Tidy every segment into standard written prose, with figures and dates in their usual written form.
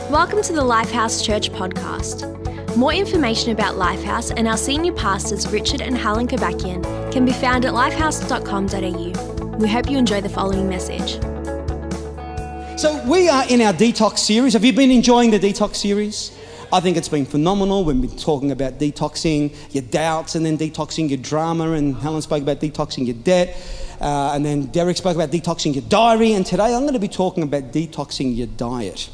Welcome to the Lifehouse Church podcast. More information about Lifehouse and our senior pastors Richard and Helen Kabakian can be found at lifehouse.com.au. We hope you enjoy the following message. So we are in our detox series. Have you been enjoying the detox series? I think it's been phenomenal. We've been talking about detoxing your doubts and then detoxing your drama, and Helen spoke about detoxing your debt, and then Derek spoke about detoxing your diary, and today I'm going to be talking about detoxing your diet.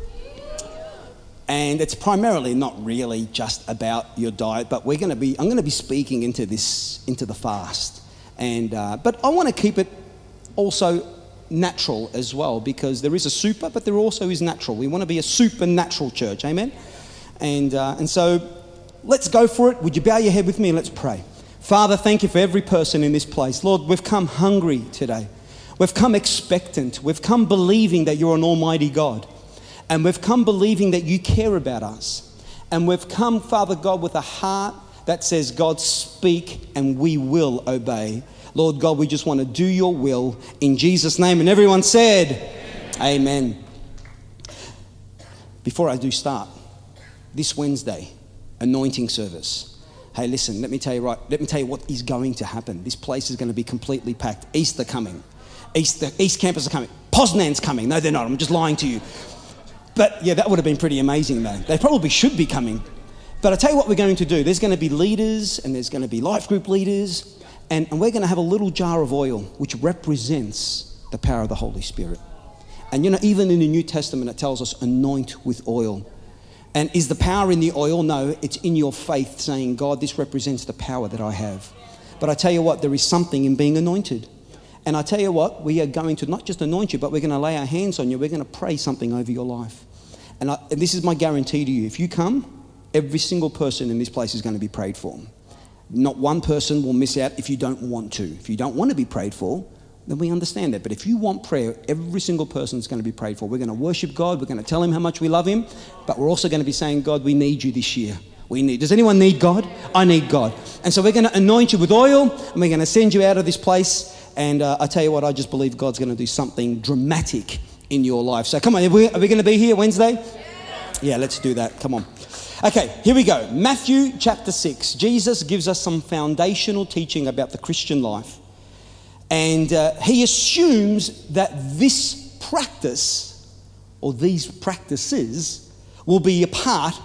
And it's primarily not really just about your diet, but I'm going to be speaking into the fast. And but I want to keep it also natural as well, because there is a super, but there also is natural. We want to be a supernatural church, amen? And so let's go for it. Would you bow your head with me and let's pray. Father, thank you for every person in this place. Lord, we've come hungry today. We've come expectant. We've come believing that you're an almighty God. And we've come believing that you care about us. And we've come, Father God, with a heart that says, God, speak and we will obey. Lord God, we just want to do your will in Jesus' name. And everyone said, Amen. Before I do start, this Wednesday, anointing service. Hey, listen, let me tell you what is going to happen. This place is going to be completely packed. Easter coming. East Campus are coming. Poznan's coming. No, they're not. I'm just lying to you. But yeah, that would have been pretty amazing though. They probably should be coming. But I'll tell you what we're going to do. There's going to be leaders and there's going to be life group leaders. And we're going to have a little jar of oil which represents the power of the Holy Spirit. And you know, even in the New Testament, it tells us anoint with oil. And is the power in the oil? No, it's in your faith saying, God, this represents the power that I have. But I tell you what, there is something in being anointed. And I tell you what, we are going to not just anoint you, but we're going to lay our hands on you. We're going to pray something over your life. And this is my guarantee to you. If you come, every single person in this place is going to be prayed for. Not one person will miss out if you don't want to. If you don't want to be prayed for, then we understand that. But if you want prayer, every single person is going to be prayed for. We're going to worship God. We're going to tell him how much we love him. But we're also going to be saying, God, we need you this year. Does anyone need God? I need God. And so we're going to anoint you with oil, and we're going to send you out of this place. And I tell you what, I just believe God's going to do something dramatic in your life. So come on, are we going to be here Wednesday? Yeah, let's do that. Come on. Okay, here we go. Matthew chapter 6. Jesus gives us some foundational teaching about the Christian life. And he assumes that this practice, or these practices, will be a part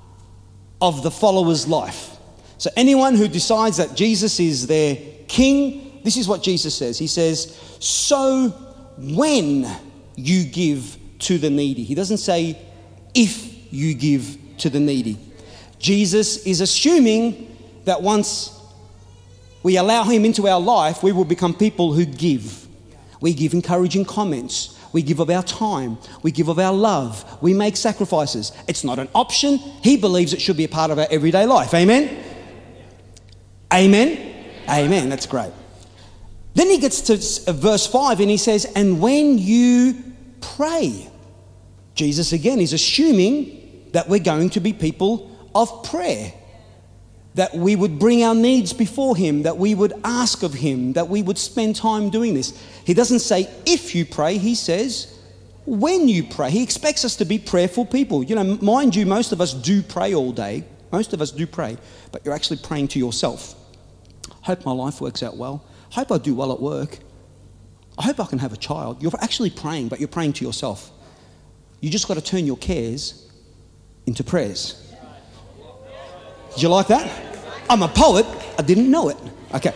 of the follower's life. So anyone who decides that Jesus is their king, this is what Jesus says. He says, so when you give to the needy. He doesn't say if you give to the needy. Jesus is assuming that once we allow him into our life, we will become people who give. We give encouraging comments. We give of our time. We give of our love. We make sacrifices. It's not an option. He believes it should be a part of our everyday life. Amen? Amen? Amen. That's great. Then he gets to verse 5 and he says, and when you pray. Jesus again is assuming that we're going to be people of prayer. That we would bring our needs before him, that we would ask of him, that we would spend time doing this. He doesn't say if you pray, he says when you pray. He expects us to be prayerful people. You know, mind you, most of us do pray all day. Most of us do pray, but you're actually praying to yourself. Hope my life works out well. Hope I do well at work. I hope I can have a child. You're actually praying, but you're praying to yourself. You just got to turn your cares into prayers. Did you like that? I'm a poet. I didn't know it. Okay.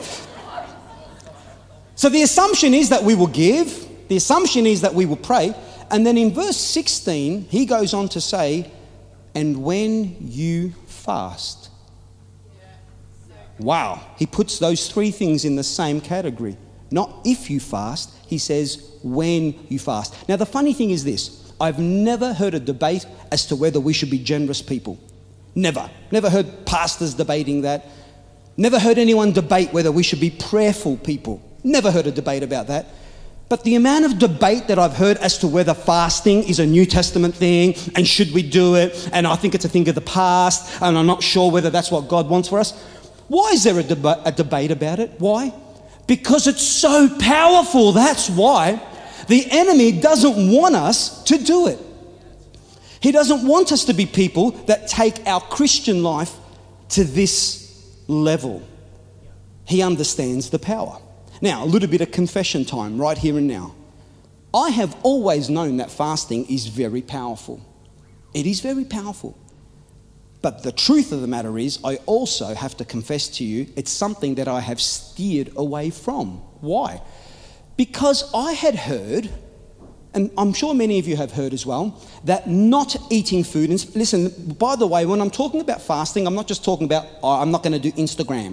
So the assumption is that we will give. The assumption is that we will pray. And then in verse 16, he goes on to say, and when you fast. Wow. He puts those three things in the same category. Not if you fast. He says when you fast. Now the funny thing is this. I've never heard a debate as to whether we should be generous people. Never. Never heard pastors debating that. Never heard anyone debate whether we should be prayerful people. Never heard a debate about that. But the amount of debate that I've heard as to whether fasting is a New Testament thing and should we do it, and I think it's a thing of the past, and I'm not sure whether that's what God wants for us. Why is there a debate about it? Why? Because it's so powerful. That's why. The enemy doesn't want us to do it. He doesn't want us to be people that take our Christian life to this level. He understands the power. Now, a little bit of confession time right here and now. I have always known that fasting is very powerful. It is very powerful. But the truth of the matter is, I also have to confess to you, it's something that I have steered away from. Why? Because I had heard, and I'm sure many of you have heard as well, that not eating food, and listen, by the way, when I'm talking about fasting, I'm not just talking about, I'm not going to do Instagram.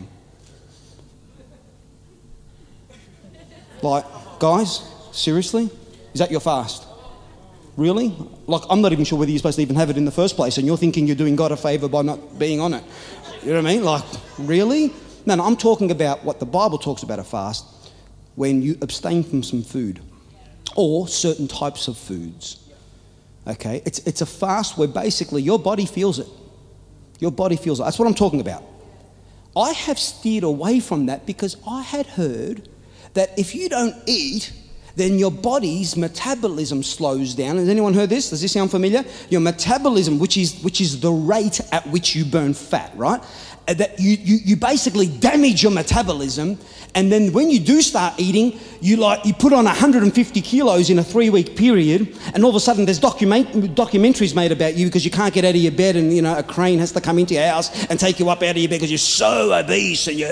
Like, guys, seriously? Is that your fast? Really? Like, I'm not even sure whether you're supposed to even have it in the first place, and you're thinking you're doing God a favour by not being on it. You know what I mean? Like, really? No, I'm talking about what the Bible talks about a fast, when you abstain from some food or certain types of foods. Okay? It's a fast where basically your body feels it. Your body feels it. That's what I'm talking about. I have steered away from that because I had heard that if you don't eat, then your body's metabolism slows down. Has anyone heard this? Does this sound familiar? Your metabolism, which is the rate at which you burn fat, right? That you basically damage your metabolism, and then when you do start eating, you put on 150 kilos in a 3-week period, and all of a sudden there's documentaries made about you because you can't get out of your bed, and a crane has to come into your house and take you up out of your bed because you're so obese, and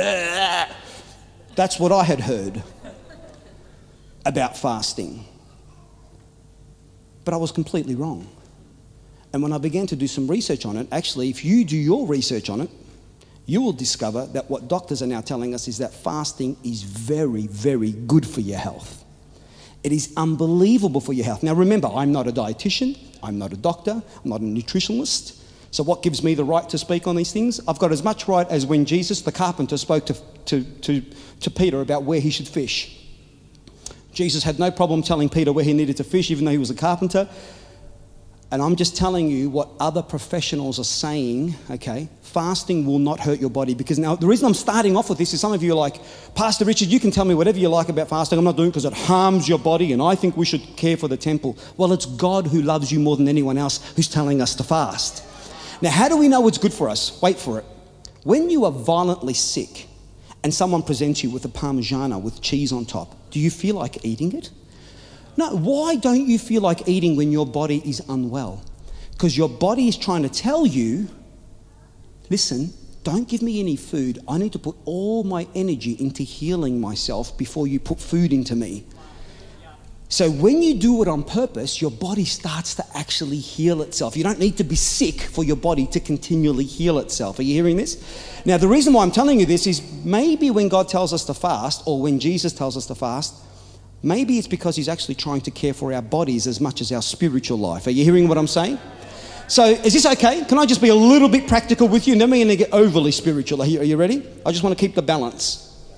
that's what I had heard about fasting. But I was completely wrong. And when I began to do some research on it, actually, if you do your research on it, you will discover that what doctors are now telling us is that fasting is very, very good for your health. It is unbelievable for your health. Now remember, I'm not a dietitian, I'm not a doctor, I'm not a nutritionist. So what gives me the right to speak on these things? I've got as much right as when Jesus, the carpenter, spoke to Peter about where he should fish. Jesus had no problem telling Peter where he needed to fish, even though he was a carpenter. And I'm just telling you what other professionals are saying, okay? Fasting will not hurt your body. Because now, the reason I'm starting off with this is some of you are like, Pastor Richard, you can tell me whatever you like about fasting. I'm not doing it because it harms your body and I think we should care for the temple. Well, it's God who loves you more than anyone else who's telling us to fast. Now, how do we know it's good for us? Wait for it. When you are violently sick and someone presents you with a Parmigiana with cheese on top, do you feel like eating it? No, why don't you feel like eating when your body is unwell? Because your body is trying to tell you, listen, don't give me any food. I need to put all my energy into healing myself before you put food into me. So when you do it on purpose, your body starts to actually heal itself. You don't need to be sick for your body to continually heal itself. Are you hearing this? Now, the reason why I'm telling you this is maybe when God tells us to fast, or when Jesus tells us to fast, maybe it's because he's actually trying to care for our bodies as much as our spiritual life. Are you hearing what I'm saying? So is this okay? Can I just be a little bit practical with you? And then we're going to get overly spiritual. Are you ready? I just want to keep the balance.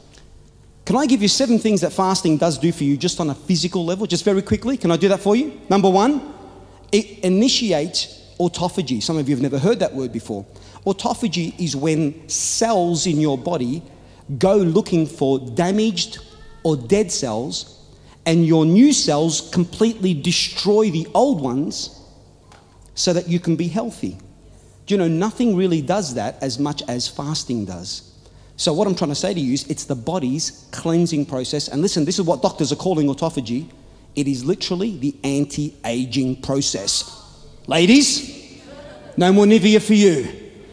Can I give you 7 things that fasting does do for you just on a physical level? Just very quickly. Can I do that for you? Number 1, it initiates autophagy. Some of you have never heard that word before. Autophagy is when cells in your body go looking for damaged or dead cells, and your new cells completely destroy the old ones so that you can be healthy. Do you know, nothing really does that as much as fasting does. So what I'm trying to say to you is it's the body's cleansing process. And listen, this is what doctors are calling autophagy. It is literally the anti-aging process. Ladies, no more Nivea for you.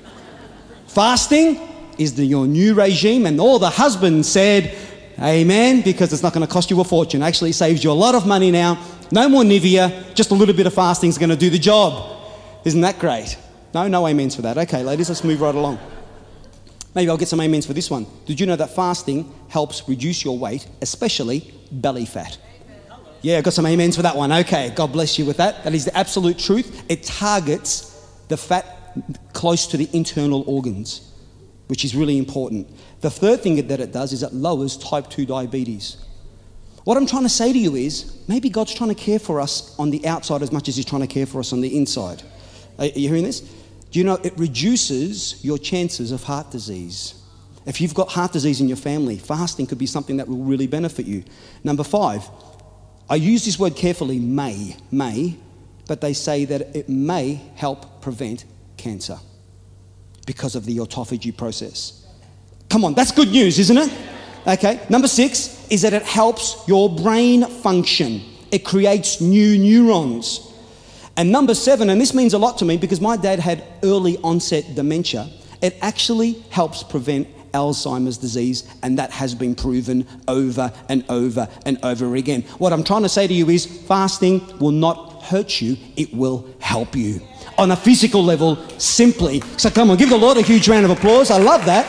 Fasting is your new regime, and all the husbands said, amen, because it's not going to cost you a fortune. Actually, it saves you a lot of money now. No more Nivea, just a little bit of fasting is going to do the job. Isn't that great? No amens for that. Okay, ladies, let's move right along. Maybe I'll get some amens for this one. Did you know that fasting helps reduce your weight, especially belly fat? Yeah, I've got some amens for that one. Okay, God bless you with that. That is the absolute truth. It targets the fat close to the internal organs, which is really important. The third thing that it does is it lowers type 2 diabetes. What I'm trying to say to you is, maybe God's trying to care for us on the outside as much as he's trying to care for us on the inside. Are you hearing this? Do you know it reduces your chances of heart disease? If you've got heart disease in your family, fasting could be something that will really benefit you. Number 5, I use this word carefully, may but they say that it may help prevent cancer because of the autophagy process. Come on, that's good news, isn't it? Okay, number 6 is that it helps your brain function. It creates new neurons. And number 7, and this means a lot to me because my dad had early onset dementia, it actually helps prevent Alzheimer's disease, and that has been proven over and over and over again. What I'm trying to say to you is fasting will not hurt you, it will help you. On a physical level, simply. So come on, give the Lord a huge round of applause. I love that.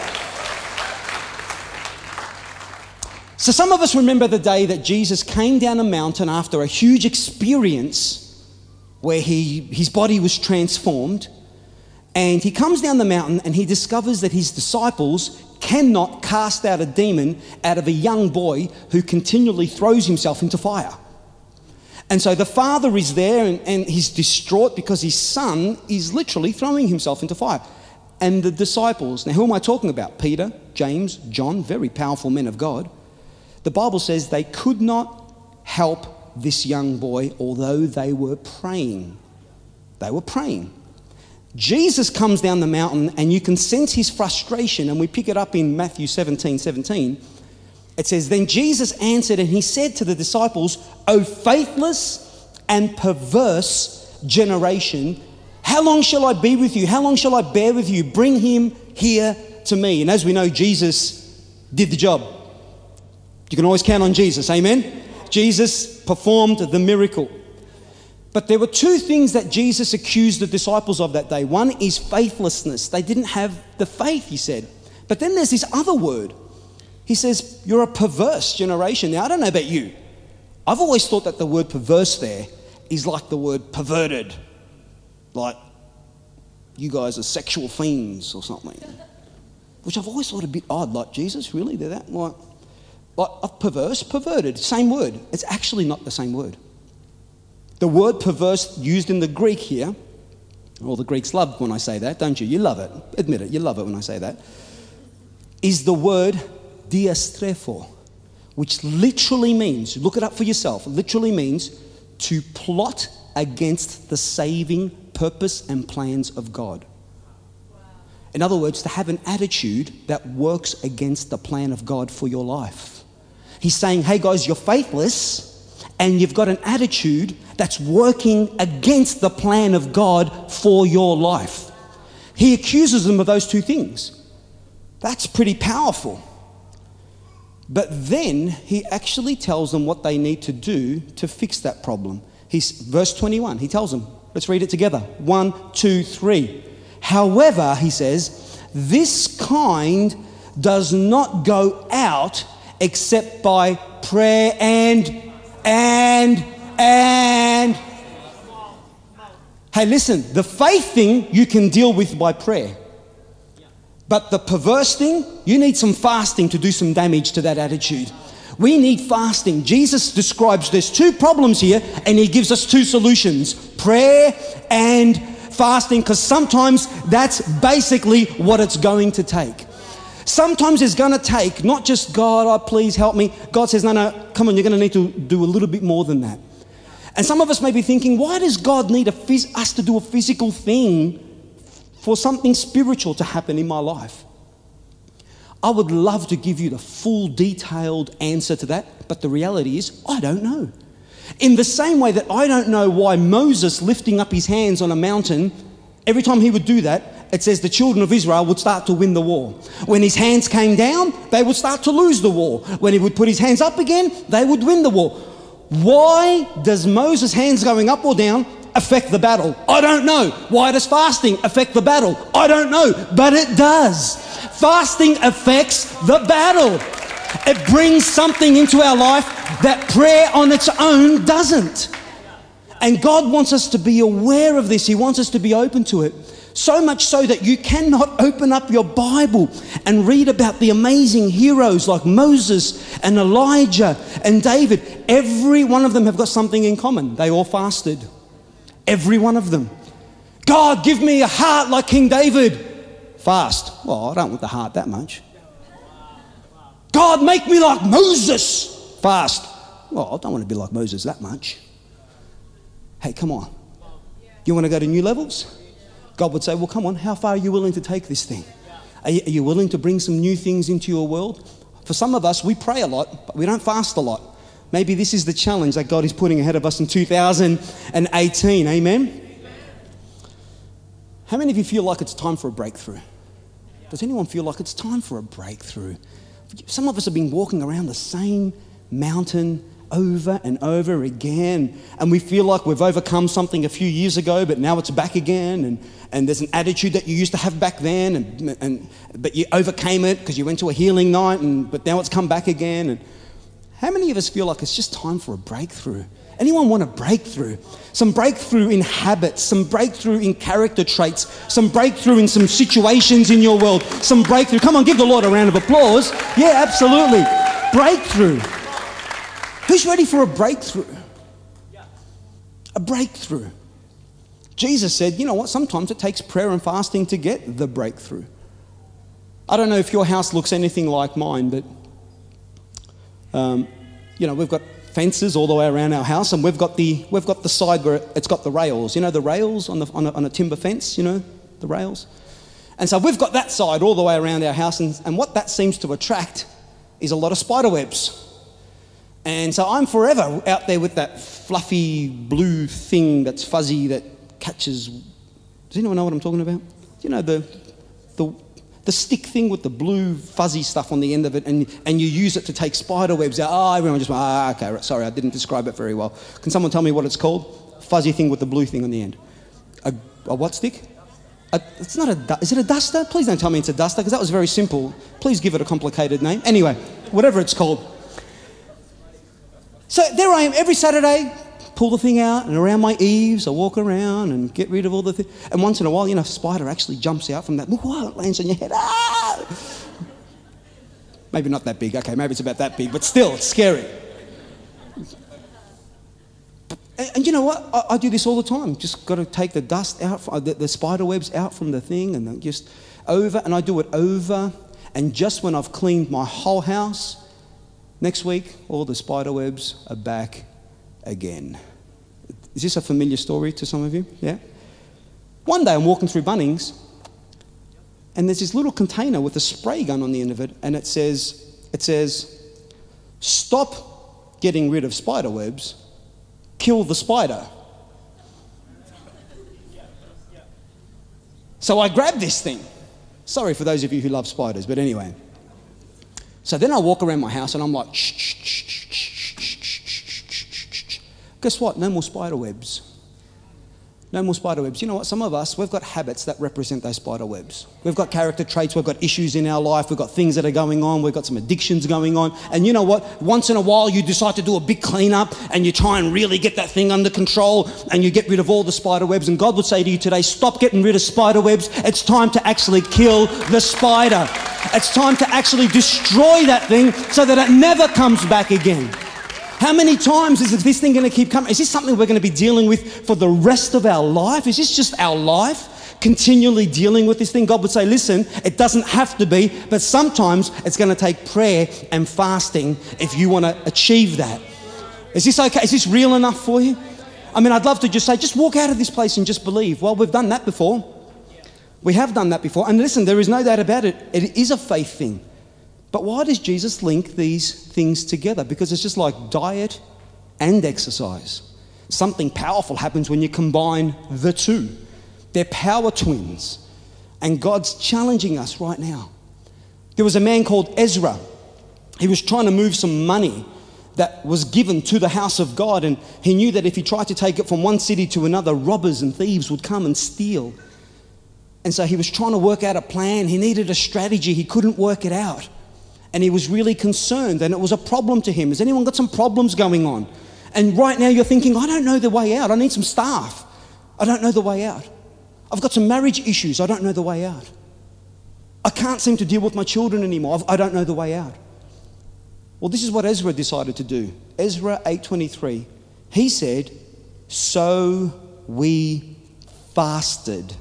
So some of us remember the day that Jesus came down a mountain after a huge experience where his body was transformed, and he comes down the mountain and he discovers that his disciples cannot cast out a demon out of a young boy who continually throws himself into fire. And so the father is there and he's distraught because his son is literally throwing himself into fire. And the disciples, now who am I talking about? Peter, James, John, very powerful men of God. The Bible says they could not help this young boy, although they were praying. They were praying. Jesus comes down the mountain and you can sense his frustration, and we pick it up in Matthew 17:17. It says, "Then Jesus answered and he said to the disciples, 'O faithless and perverse generation, how long shall I be with you? How long shall I bear with you? Bring him here to me.'" And as we know, Jesus did the job. You can always count on Jesus, amen? Jesus performed the miracle. But there were 2 things that Jesus accused the disciples of that day. One is faithlessness. They didn't have the faith, he said. But then there's this other word. He says, "You're a perverse generation." Now, I don't know about you. I've always thought that the word perverse there is like the word perverted. Like, you guys are sexual fiends or something. Which I've always thought a bit odd. Like, Jesus, really? They're that? Like perverse, perverted, same word. It's actually not the same word. The word perverse used in the Greek here, well, the Greeks love when I say that, don't you? You love it. Admit it, you love it when I say that. Is the word diastrepho, which literally means, look it up for yourself, literally means to plot against the saving purpose and plans of God. In other words, to have an attitude that works against the plan of God for your life. He's saying, hey guys, you're faithless and you've got an attitude that's working against the plan of God for your life. He accuses them of those 2 things. That's pretty powerful. But then he actually tells them what they need to do to fix that problem. Verse 21, he tells them, let's read it together. 1, 2, 3. "However," he says, "this kind does not go out except by prayer and. Hey, listen, the faith thing you can deal with by prayer. But the perverse thing, you need some fasting to do some damage to that attitude. We need fasting. Jesus describes there's 2 problems here and he gives us 2 solutions. Prayer and fasting, because sometimes that's basically what it's going to take. Sometimes it's going to take not just, "God, oh, please help me." God says, no, come on, you're going to need to do a little bit more than that. And some of us may be thinking, why does God need us to do a physical thing for something spiritual to happen in my life? I would love to give you the full detailed answer to that, but the reality is, I don't know. In the same way that I don't know why Moses lifting up his hands on a mountain, every time he would do that, it says the children of Israel would start to win the war. When his hands came down, they would start to lose the war. When he would put his hands up again, they would win the war. Why does Moses' hands going up or down affect the battle? I don't know. Why does fasting affect the battle? I don't know, but it does. Fasting affects the battle. It brings something into our life that prayer on its own doesn't. And God wants us to be aware of this. He wants us to be open to it. So much so that you cannot open up your Bible and read about the amazing heroes like Moses and Elijah and David. Every one of them have got something in common. They all fasted. Every one of them. "God, give me a heart like King David." Fast. Well, I don't want the heart that much. "God, make me like Moses." Fast. Well, I don't want to be like Moses that much. Hey, come on. You want to go to new levels? God would say, well, come on, how far are you willing to take this thing? Are you willing to bring some new things into your world? For some of us, we pray a lot, but we don't fast a lot. Maybe this is the challenge that God is putting ahead of us in 2018. Amen? How many of you feel like it's time for a breakthrough? Does anyone feel like it's time for a breakthrough? Some of us have been walking around the same mountain over and over again, and we feel like we've overcome something a few years ago, but now it's back again, and there's an attitude that you used to have back then, but you overcame it because you went to a healing night, but now it's come back again. And how many of us feel like it's just time for a breakthrough? Anyone want a breakthrough? Some breakthrough in habits, some breakthrough in character traits, some breakthrough in some situations in your world, some breakthrough. Come on, give the Lord a round of applause. Yeah, absolutely. Breakthrough. Who's ready for a breakthrough? A breakthrough. Jesus said, you know what, sometimes it takes prayer and fasting to get the breakthrough. I don't know if your house looks anything like mine, but, we've got fences all the way around our house, and we've got the side where it's got the rails. You know the rails on a timber fence, the rails? And so we've got that side all the way around our house, and what that seems to attract is a lot of spider webs. And so I'm forever out there with that fluffy blue thing that's fuzzy that catches. Does anyone know what I'm talking about? You know, the stick thing with the blue fuzzy stuff on the end of it, and you use it to take spider webs out. Oh, everyone just went, okay, sorry, I didn't describe it very well. Can someone tell me what it's called? Fuzzy thing with the blue thing on the end. A what stick? It's not is it a duster? Please don't tell me it's a duster, because that was very simple. Please give it a complicated name. Anyway, whatever it's called. So there I am every Saturday, pull the thing out, and around my eaves I walk around and get rid of all the things. And once in a while, a spider actually jumps out from that. Whoa, it lands on your head. Ah! Maybe not that big. Okay, maybe it's about that big, but still, it's scary. And you know what? I do this all the time. Just got to take the dust out, the spider webs out from the thing, and just over, and I do it over. And just when I've cleaned my whole house, next week, all the spider webs are back again. Is this a familiar story to some of you? Yeah? One day I'm walking through Bunnings, and there's this little container with a spray gun on the end of it, and it says, stop getting rid of spider webs, kill the spider. So I grabbed this thing. Sorry for those of you who love spiders, but anyway. So then I walk around my house and I'm like, shh, shh, shh, shh, shh, shh, shh, shh, shh. Guess what? No more spider webs. No more spider webs. You know what? Some of us, we've got habits that represent those spider webs. We've got character traits. We've got issues in our life. We've got things that are going on. We've got some addictions going on. And you know what? Once in a while, you decide to do a big cleanup and you try and really get that thing under control and you get rid of all the spider webs. And God would say to you today, stop getting rid of spider webs. It's time to actually kill the spider. It's time to actually destroy that thing so that it never comes back again. How many times is this thing going to keep coming? Is this something we're going to be dealing with for the rest of our life? Is this just our life, continually dealing with this thing? God would say, listen, it doesn't have to be, but sometimes it's going to take prayer and fasting if you want to achieve that. Is this okay? Is this real enough for you? I mean, I'd love to just say, just walk out of this place and just believe. Well, we've done that before. We have done that before. And listen, there is no doubt about it. It is a faith thing. But why does Jesus link these things together? Because it's just like diet and exercise. Something powerful happens when you combine the two. They're power twins. And God's challenging us right now. There was a man called Ezra. He was trying to move some money that was given to the house of God. And he knew that if he tried to take it from one city to another, robbers and thieves would come and steal. And so he was trying to work out a plan. He needed a strategy. He couldn't work it out. And he was really concerned, and it was a problem to him. Has anyone got some problems going on? And right now you're thinking, I don't know the way out. I need some staff. I don't know the way out. I've got some marriage issues. I don't know the way out. I can't seem to deal with my children anymore. I don't know the way out. Well, this is what Ezra decided to do. Ezra 8:23. He said, so we fasted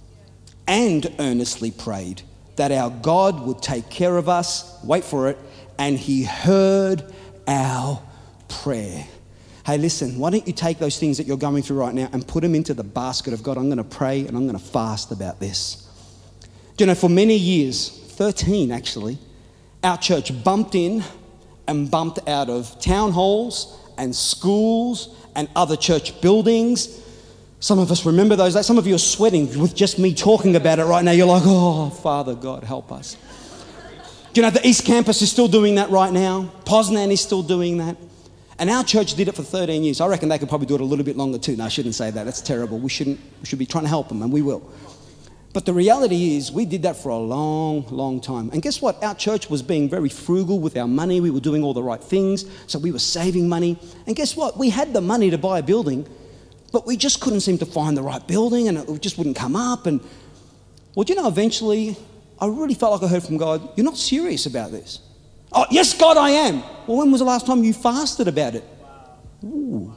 and earnestly prayed that our God would take care of us, wait for it, and he heard our prayer. hey, listen, why don't you take those things that you're going through right now and put them into the basket of God. I'm going to pray and I'm going to fast about this. Do you know, for many years, 13 actually, our church bumped in and bumped out of town halls and schools and other church buildings. Some of us remember those days. Some of you are sweating with just me talking about it right now. You're like, oh, Father God, help us. Do you know, the East Campus is still doing that right now. Poznan is still doing that. And our church did it for 13 years. I reckon they could probably do it a little bit longer too. No, I shouldn't say that. That's terrible. We should be trying to help them, and we will. But the reality is we did that for a long, long time. And guess what? Our church was being very frugal with our money. We were doing all the right things. So we were saving money. And guess what? We had the money to buy a building, but we just couldn't seem to find the right building, and it just wouldn't come up. And, well, do you know, eventually I really felt like I heard from God, you're not serious about this. Oh, yes, God, I am. Well, when was the last time you fasted about it? Ooh.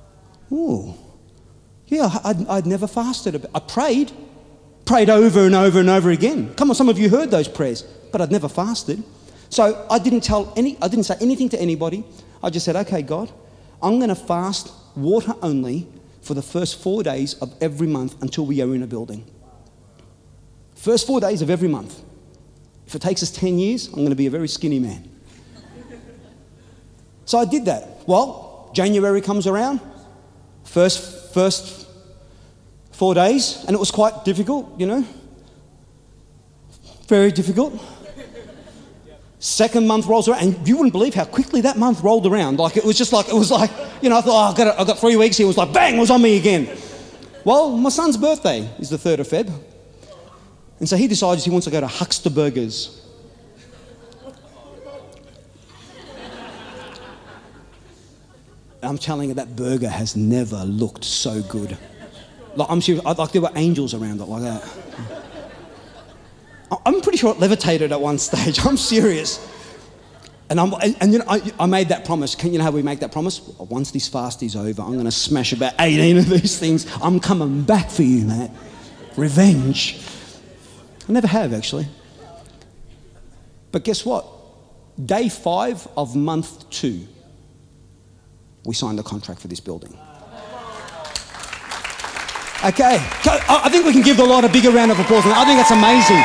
Yeah, I'd never fasted about it. I prayed over and over and over again. Come on, some of you heard those prayers, but I'd never fasted. So I didn't say anything to anybody. I just said, okay, God, I'm going to fast water only for the first 4 days of every month until we are in a building. First 4 days of every month. If it takes us 10 years, I'm going to be a very skinny man. So I did that. Well, January comes around, first 4 days, and it was quite difficult, you know. Very difficult. Second month rolls around, and you wouldn't believe how quickly that month rolled around. Like, it was like, you know, I thought, oh, I've got 3 weeks here. It was like, bang, it was on me again. Well, my son's birthday is the 3rd of Feb. And so he decides he wants to go to Huckster Burgers. I'm telling you, that burger has never looked so good. Like, I'm serious, like there were angels around it like that. I'm pretty sure it levitated at one stage. I'm serious. And you know, I made that promise. You know how we make that promise? Once this fast is over, I'm going to smash about 18 of these things. I'm coming back for you, Matt. Revenge. I never have, actually. But guess what? Day 5 of month 2, we signed the contract for this building. Okay, I think we can give the Lord a bigger round of applause. I think that's amazing.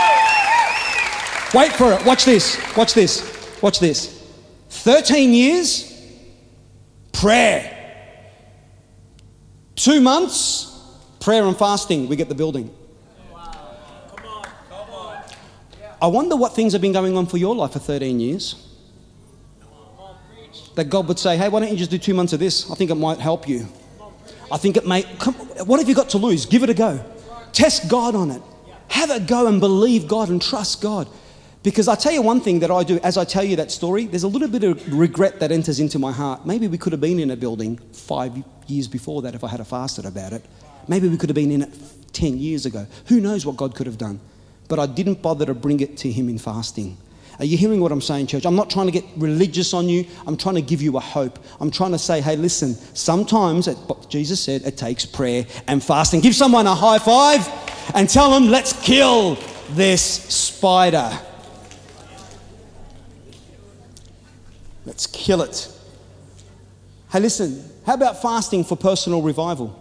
Wait for it. Watch this. Watch this. Watch this. 13 years, prayer. 2 months, prayer and fasting. We get the building. I wonder what things have been going on for your life for 13 years. That God would say, hey, why don't you just do 2 months of this? I think it might help you. I think it may. What have you got to lose? Give it a go. Test God on it. Have a go and believe God and trust God. Because I tell you one thing that I do, as I tell you that story, there's a little bit of regret that enters into my heart. Maybe we could have been in a building 5 years before that if I had fasted about it. Maybe we could have been in it 10 years ago. Who knows what God could have done? But I didn't bother to bring it to him in fasting. Are you hearing what I'm saying, church? I'm not trying to get religious on you. I'm trying to give you a hope. I'm trying to say, hey, listen, sometimes, Jesus said, it takes prayer and fasting. Give someone a high five and tell them, let's kill this spider. Let's kill it. Hey, listen, how about fasting for personal revival?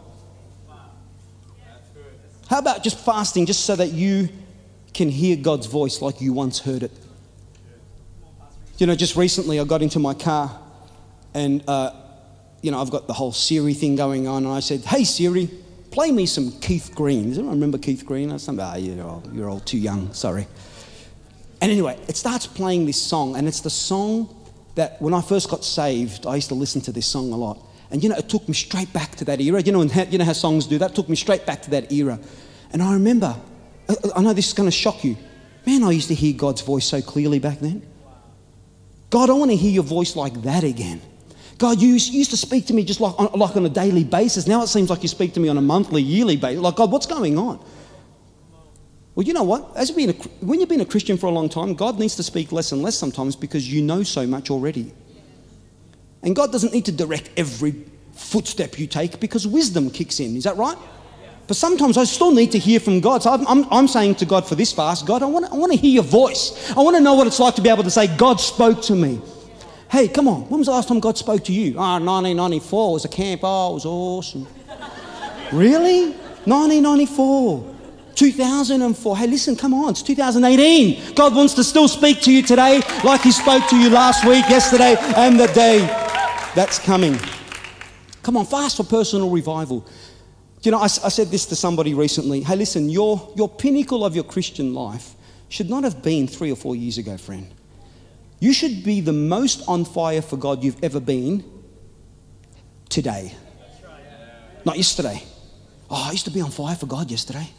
How about just fasting just so that you can hear God's voice like you once heard it? You know, just recently I got into my car and, you know, I've got the whole Siri thing going on, and I said, hey Siri, play me some Keith Green. Does anyone remember Keith Green? You're all too young, sorry. And anyway, it starts playing this song, and it's the song that when I first got saved, I used to listen to this song a lot. And you know, it took me straight back to that era. You know how songs do that? It took me straight back to that era. And I remember, I know this is going to shock you. Man, I used to hear God's voice so clearly back then. God, I want to hear your voice like that again. God, you used to speak to me just like on a daily basis. Now it seems like you speak to me on a monthly, yearly basis. Like, God, what's going on? Well, you know what? When you've been a Christian for a long time, God needs to speak less and less sometimes because you know so much already. And God doesn't need to direct every footstep you take because wisdom kicks in. Is that right? But sometimes I still need to hear from God. So I'm saying to God for this fast, God, I want to hear your voice. I want to know what it's like to be able to say, God spoke to me. Hey, come on. When was the last time God spoke to you? 1994 was a camp. Oh, it was awesome. Really? 1994. 2004. Hey, listen, come on. It's 2018. God wants to still speak to you today like he spoke to you last week, yesterday, and the day that's coming. Come on, fast for personal revival. You know, I said this to somebody recently. Hey, listen, your pinnacle of your Christian life should not have been 3 or 4 years ago, friend. You should be the most on fire for God you've ever been today. Not yesterday. Oh, I used to be on fire for God yesterday.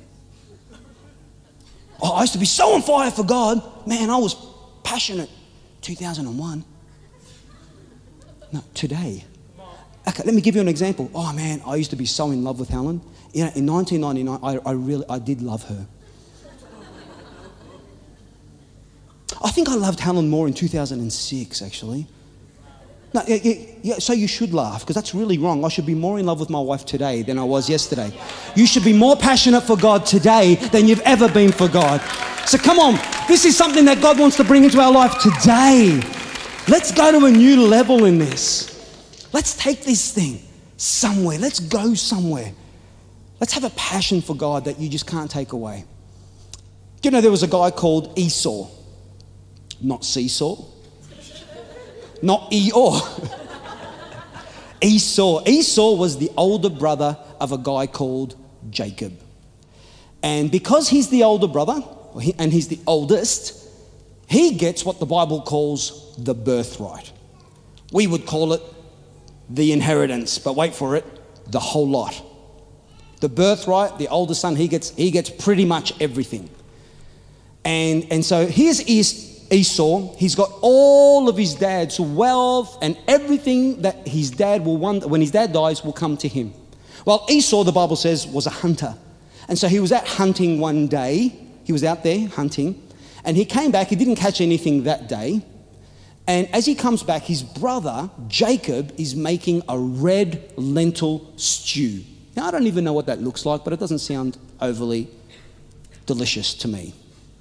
Oh, I used to be so on fire for God. Man, I was passionate. 2001. No, today. Okay, let me give you an example. Oh man, I used to be so in love with Helen. You know, in 1999, I did love her. I think I loved Helen more in 2006, actually. No, yeah, so you should laugh, because that's really wrong. I should be more in love with my wife today than I was yesterday. You should be more passionate for God today than you've ever been for God. So come on, this is something that God wants to bring into our life today. Let's go to a new level in this. Let's take this thing somewhere. Let's go somewhere. Let's have a passion for God that you just can't take away. You know, there was a guy called Esau. Not Seesaw. Not Eeyore. Esau. Esau was the older brother of a guy called Jacob. And because he's the older brother, and he's the oldest, he gets what the Bible calls the birthright. We would call it the inheritance, but wait for it, the whole lot. The birthright, the older son, he gets pretty much everything. And so here's Esau. He's got all of his dad's wealth and everything that his dad will want, when his dad dies, will come to him. Well, Esau, the Bible says, was a hunter. And so he was out hunting one day. He was out there hunting. And he came back. He didn't catch anything that day. And as he comes back, his brother, Jacob, is making a red lentil stew. Now, I don't even know what that looks like, but it doesn't sound overly delicious to me.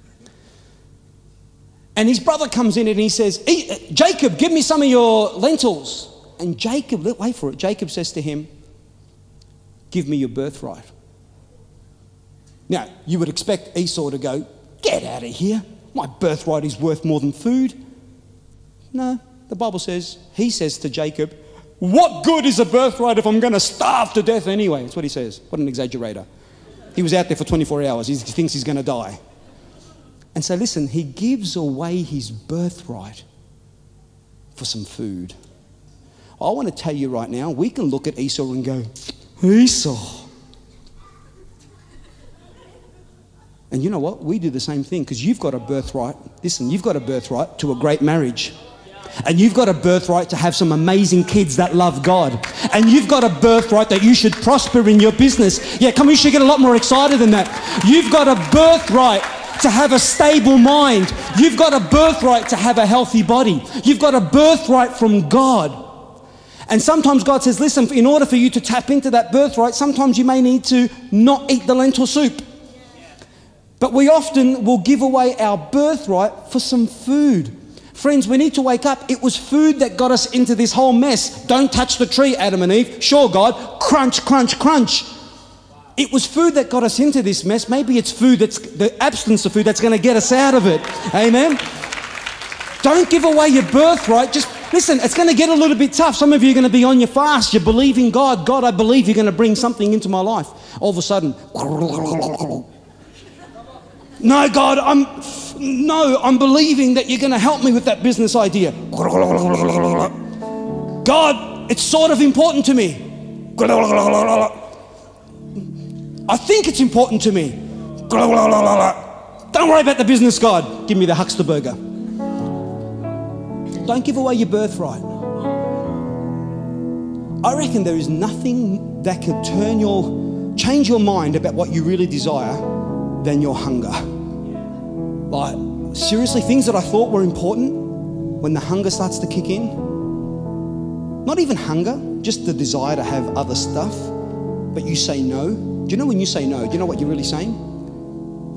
And his brother comes in and he says, Jacob, give me some of your lentils. And Jacob, wait for it, Jacob says to him, give me your birthright. Now, you would expect Esau to go, get out of here. My birthright is worth more than food. No, the Bible says, he says to Jacob, what good is a birthright if I'm going to starve to death anyway? That's what he says. What an exaggerator. He was out there for 24 hours. He thinks he's going to die. And so listen, he gives away his birthright for some food. I want to tell you right now, we can look at Esau and go, Esau. And you know what? We do the same thing, because you've got a birthright. Listen, you've got a birthright to a great marriage. And you've got a birthright to have some amazing kids that love God. And you've got a birthright that you should prosper in your business. Yeah, come on, you should get a lot more excited than that. You've got a birthright to have a stable mind. You've got a birthright to have a healthy body. You've got a birthright from God. And sometimes God says, listen, in order for you to tap into that birthright, sometimes you may need to not eat the lentil soup. But we often will give away our birthright for some food. Friends, we need to wake up. It was food that got us into this whole mess. Don't touch the tree, Adam and Eve. Sure, God. Crunch, crunch, crunch. It was food that got us into this mess. Maybe it's food that's the absence of food that's going to get us out of it. Amen? Don't give away your birthright. Just listen, it's going to get a little bit tough. Some of you are going to be on your fast. You're believing God. God, I believe you're going to bring something into my life. All of a sudden, no, God, I'm believing that you're going to help me with that business idea. God, it's sort of important to me. I think it's important to me. Don't worry about the business, God. Give me the Huckster burger. Don't give away your birthright. I reckon there is nothing that can change your mind about what you really desire than your hunger. Like, seriously, things that I thought were important, when the hunger starts to kick in, not even hunger, just the desire to have other stuff, but you say no. Do you know when you say no, do you know what you're really saying?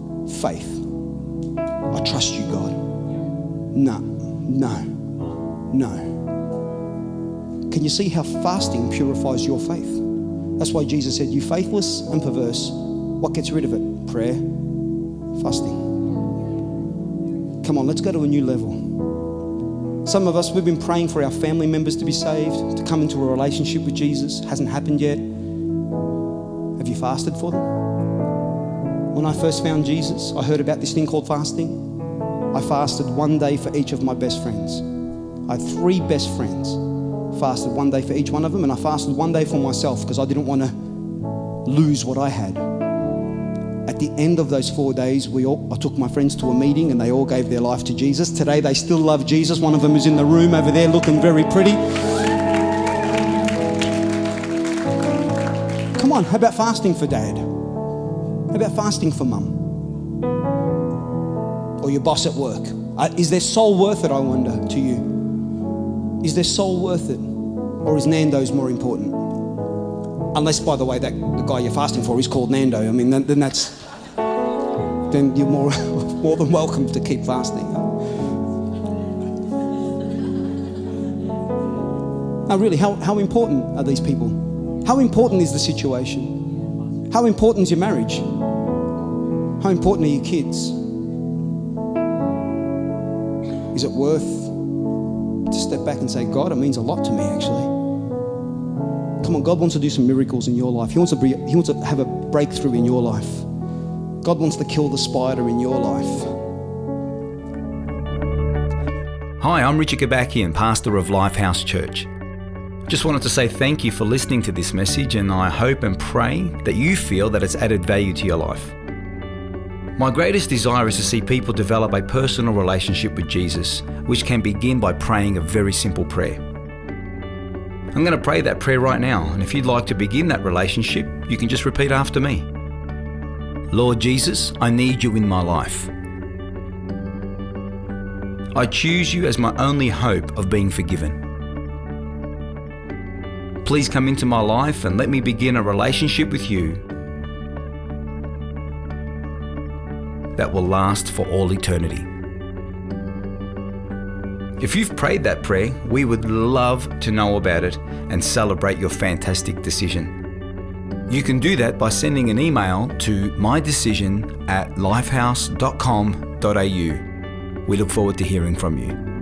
Faith. I trust you, God. No. No. Can you see how fasting purifies your faith? That's why Jesus said, you faithless and perverse, what gets rid of it? Prayer, fasting. Come on, let's go to a new level. Some of us, we've been praying for our family members to be saved, to come into a relationship with Jesus. Hasn't happened yet. Have you fasted for them? When I first found Jesus, I heard about this thing called fasting. I fasted one day for each of my best friends. I had 3 best friends. Fasted one day for each one of them, and I fasted one day for myself because I didn't want to lose what I had. At the end of those 4 days, I took my friends to a meeting and they all gave their life to Jesus. Today, they still love Jesus. One of them is in the room over there looking very pretty. Come on, how about fasting for dad? How about fasting for mum? Or your boss at work? Is their soul worth it, I wonder, to you? Is their soul worth it? Or is Nando's more important? Unless, by the way, the guy you're fasting for is called Nando. I mean, then you're more than welcome to keep fasting. Now, really, how important are these people? How important is the situation? How important is your marriage? How important are your kids? Is it worth to step back and say, God, it means a lot to me, actually? Come on, God wants to do some miracles in your life. He wants to have a breakthrough in your life. God wants to kill the spider in your life. Hi, I'm Richard Gabakian, pastor of Lifehouse Church. Just wanted to say thank you for listening to this message, and I hope and pray that you feel that it's added value to your life. My greatest desire is to see people develop a personal relationship with Jesus, which can begin by praying a very simple prayer. I'm going to pray that prayer right now, and if you'd like to begin that relationship, you can just repeat after me. Lord Jesus, I need you in my life. I choose you as my only hope of being forgiven. Please come into my life and let me begin a relationship with you that will last for all eternity. If you've prayed that prayer, we would love to know about it and celebrate your fantastic decision. You can do that by sending an email to mydecision@lifehouse.com.au. We look forward to hearing from you.